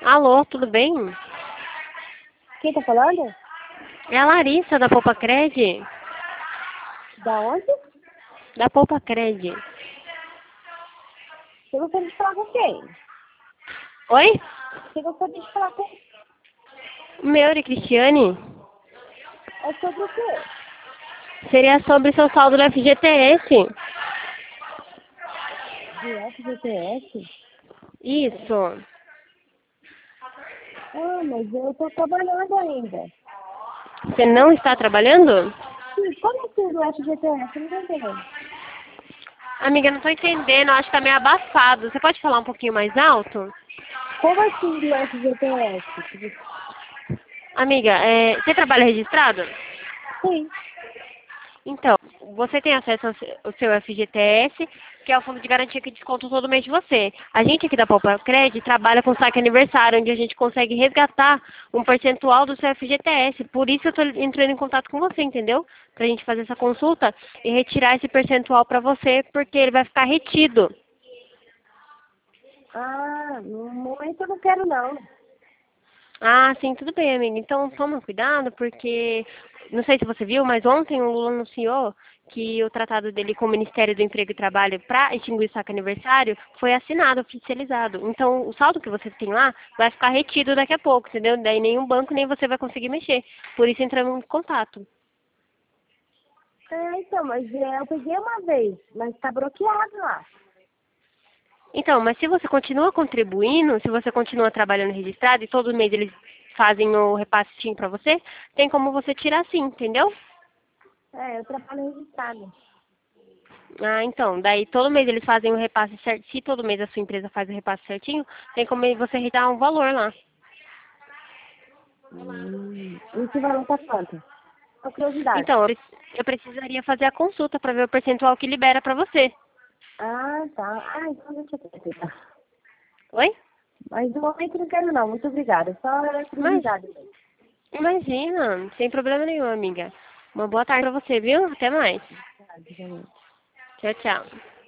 Alô, tudo bem? Quem tá falando? É a Larissa da Poupa Cred. Da onde? Da Poupa Cred. Você gostaria de falar com quem? Oi? Você gostaria de falar com... Meu, Cristiane? É sobre o quê? Seria sobre seu saldo do FGTS. De FGTS? Isso. Ah, mas eu tô trabalhando ainda. Você não está trabalhando? Sim, como assim do FGTS? Eu não tô entendendo. Amiga, não tô entendendo, acho que tá meio abafado. Você pode falar um pouquinho mais alto? Como assim do FGTS? Amiga, você trabalha registrado? Sim. Então, você tem acesso ao seu FGTS, que é o fundo de garantia que desconta todo mês de você. A gente aqui da Poupa Cred trabalha com saque aniversário, onde a gente consegue resgatar um percentual do seu FGTS. Por isso eu estou entrando em contato com você, entendeu? Pra gente fazer essa consulta e retirar esse percentual para você, porque ele vai ficar retido. Ah, no momento eu não quero não. Ah, sim, tudo bem, amiga. Então toma cuidado, porque não sei se você viu, mas ontem o Lula anunciou que o tratado dele com o Ministério do Emprego e Trabalho para extinguir o saque aniversário foi assinado, oficializado. Então o saldo que você tem lá vai ficar retido daqui a pouco, entendeu? Daí nenhum banco nem você vai conseguir mexer. Por isso entramos em contato. Então, mas eu peguei uma vez, mas tá bloqueado lá. Então, mas se você continua contribuindo, se você continua trabalhando registrado e todo mês eles fazem o repasse para você, tem como você tirar sim, entendeu? Eu trabalho registrado. Ah, então, daí todo mês eles fazem o repasse certo. Se todo mês a sua empresa faz o repasse certinho, tem como você retirar um valor lá. Esse valor tá quanto? Só curiosidade. Então, eu precisaria fazer a consulta para ver o percentual que libera para você. Ah, tá. Ah, então deixa eu ver. Tá. Oi? Mas no momento não quero não, muito obrigada. Só era Mas, curiosidade mesmo. imagina, sem problema nenhum, amiga. Uma boa tarde para você, viu? Até mais. Tá, digamos. Tchau, tchau.